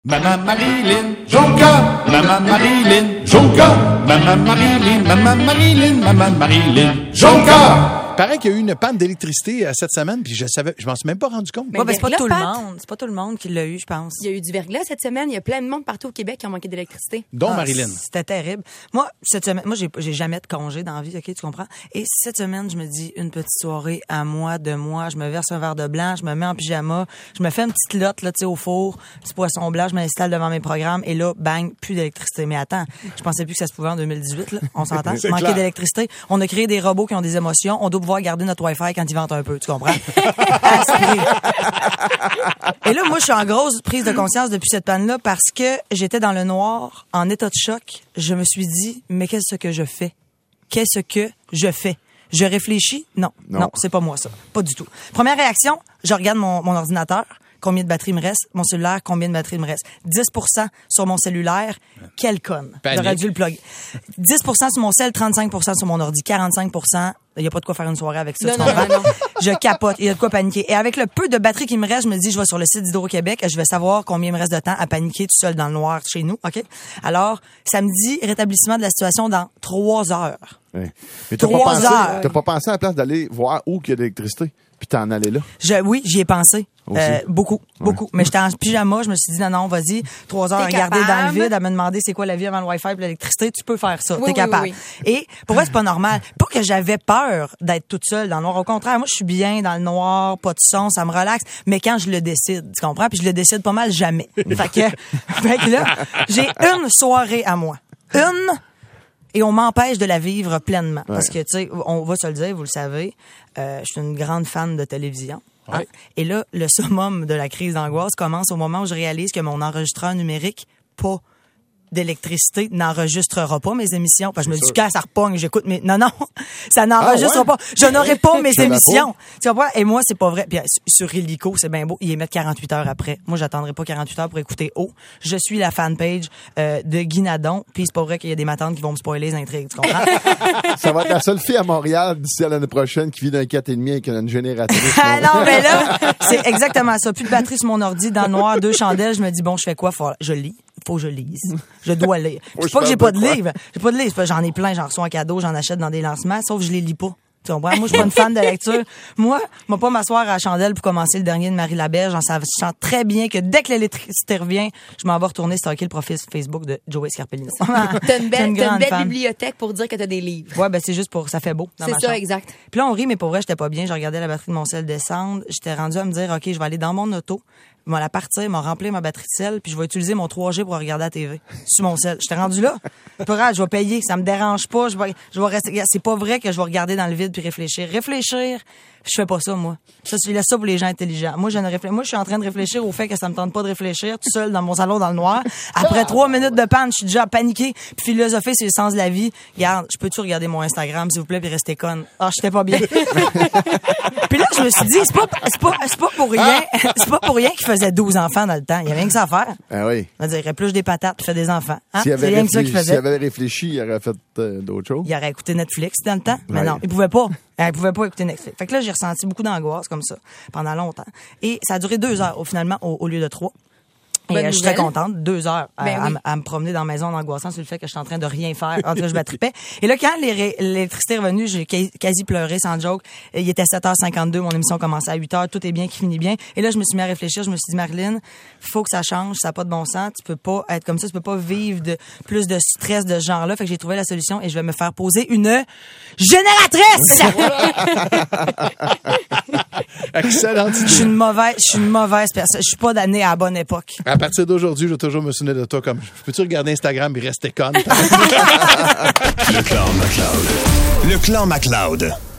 Maman Marilyn Jonca, Maman Marilyn Jonca, Maman Marilyn, Maman Marilyn, Maman Marilyn Jonca. Paraît qu'il y a eu une panne d'électricité cette semaine, puis je m'en suis même pas rendu compte. Mais c'est pas tout le monde. C'est pas tout le monde qui l'a eu, je pense. Il y a eu du verglas cette semaine. Il y a plein de monde partout au Québec qui ont manqué d'électricité. Dont Marilyn. C'était terrible. Moi, cette semaine, j'ai jamais de congé dans la vie, OK, tu comprends? Et cette semaine, je me dis une petite soirée à moi, de moi. Je me verse un verre de blanc, je me mets en pyjama, je me fais une petite lotte, là, tu sais, au four, petit poisson blanc, je m'installe devant mes programmes, et là, bang, plus d'électricité. Mais attends, je pensais plus que ça se pouvait en 2018, là. On s'entend? Manquer d'électricité. On a créé des robots qui ont des émotions. On doit pouvoir garder notre Wi-Fi quand il vente un peu, tu comprends? Et là, moi, je suis en grosse prise de conscience depuis cette panne-là parce que j'étais dans le noir, en état de choc. Je me suis dit, mais qu'est-ce que je fais? Qu'est-ce que je fais? Je réfléchis? Non, c'est pas moi, ça. Pas du tout. Première réaction, je regarde mon ordinateur. Combien de batterie me reste? Mon cellulaire, combien de batterie me reste? 10% sur mon cellulaire. Quelle conne. J'aurais dû le plugger. 10% sur mon cell, 35% sur mon ordi, 45%. Il n'y a pas de quoi faire une soirée avec ça. Non. Je capote. Il y a de quoi paniquer. Et avec le peu de batterie qui me reste, je me dis, je vais sur le site d'Hydro-Québec, je vais savoir combien il me reste de temps à paniquer tout seul dans le noir chez nous. OK? Alors, samedi, rétablissement de la situation dans 3 heures. Ouais. Mais t'as pas pensé à la place d'aller voir où il y a de l'électricité, puis t'en aller là? Oui, j'y ai pensé. Beaucoup. Mais j'étais en pyjama, je me suis dit, non, vas-y, 3 heures à regarder dans le vide, à me demander c'est quoi la vie avant le Wi-Fi et l'électricité, tu peux faire ça, t'es capable. Oui. Et pour moi, c'est pas normal. Pas que j'avais peur d'être toute seule dans le noir. Au contraire, moi, je suis bien dans le noir, pas de son, ça me relaxe. Mais quand je le décide, tu comprends? Puis je le décide pas mal jamais. fait que là, j'ai une soirée à moi. Et on m'empêche de la vivre pleinement. Parce que, tu sais, on va se le dire, vous le savez, je suis une grande fan de télévision. Hein? Et là, le summum de la crise d'angoisse commence au moment où je réalise que mon enregistreur numérique, pas d'électricité, n'enregistrera pas mes émissions. Parce que je me dis, quand ça repogne, j'écoute mes... Non, ça n'enregistre pas. Je n'aurai pas mes émissions. Tu vois? Et moi, c'est pas vrai. Puis sur Illico, c'est bien beau. Ils émettent 48 heures après. Moi, j'attendrai pas 48 heures pour écouter Je suis la fanpage de Guy Nadon. Puis c'est pas vrai qu'il y a des matantes qui vont me spoiler les intrigues. Tu comprends? Ça va être la seule fille à Montréal d'ici à l'année prochaine qui vit d'un 4,5 avec une génératrice. Non, mais là, c'est exactement ça. Plus de batterie sur mon ordi, dans le noir, 2 chandelles. Je me dis, bon, je fais quoi? Je lis. Faut que je lise. Je dois lire. C'est pas que j'ai pas de livre. J'ai pas de livre. J'en ai plein. J'en reçois en cadeau. J'en achète dans des lancements. Sauf que je les lis pas. Tu comprends? Moi, je suis pas une fan de lecture. Moi, pas m'asseoir à la chandelle pour commencer le dernier de Marie Laberge. Je sens très bien que dès que l'électricité revient, je m'en vais retourner stalker le profil Facebook de Joey Scarpellino. T'as une belle bibliothèque pour dire que t'as des livres. Ouais, ben c'est juste pour ça fait beau dans ma chambre. C'est ça, exact. Puis là, on rit, mais pour vrai, j'étais pas bien. Je regardais la batterie de mon cell descendre. J'étais rendue à me dire, OK, je vais aller dans mon auto. Je vais la partir, m'a rempli ma batterie de sel, puis je vais utiliser mon 3G pour regarder la TV sur mon sel. J'étais rendu là. Pas grave, je vais payer, ça me dérange pas. Je vais rester. C'est pas vrai que je vais regarder dans le vide puis réfléchir. Je fais pas ça, moi. Ça, je laisse ça pour les gens intelligents. Moi, je suis en train de réfléchir au fait que ça me tente pas de réfléchir tout seul dans mon salon dans le noir. Après 3 minutes de panne, je suis déjà paniqué. Puis philosopher, c'est le sens de la vie. Regarde, je peux-tu regarder mon Instagram, s'il vous plaît, puis rester conne? J'étais pas bien. Puis là, je me suis dit, c'est pas pour rien. C'est pas pour rien qu'il faisait 12 enfants dans le temps. Il y avait rien que ça à faire. Ah oui. On dirait, épluche des patates, puis fait des enfants. Hein? S'il C'est rien que ça qu'il faisait. S'il avait réfléchi, il aurait fait d'autres choses. Il aurait écouté Netflix dans le temps. Mais non, il pouvait pas. Elle pouvait pas écouter Netflix. Fait que là, j'ai ressenti beaucoup d'angoisse comme ça pendant longtemps. Et ça a duré 2 heures finalement au lieu de 3. Et je suis très contente. 2 heures à me promener dans la maison en angoissant sur le fait que je suis en train de rien faire. En tout cas, je m'attripais. Et là, quand l'électricité est revenue, j'ai quasi pleuré sans joke. Il était 7h52, mon émission commençait à 8h. Tout est bien qui finit bien. Et là, je me suis mis à réfléchir. Je me suis dit, Marilyn, faut que ça change. Ça n'a pas de bon sens. Tu peux pas être comme ça. Tu peux pas vivre plus de stress de ce genre-là. Fait que j'ai trouvé la solution et je vais me faire poser une génératrice! Excellente idée. Je suis une mauvaise personne. Je suis pas née à la bonne époque. À partir d'aujourd'hui, je vais toujours me souvenir de toi comme peux-tu regarder Instagram et rester conne? Le clan MacLeod.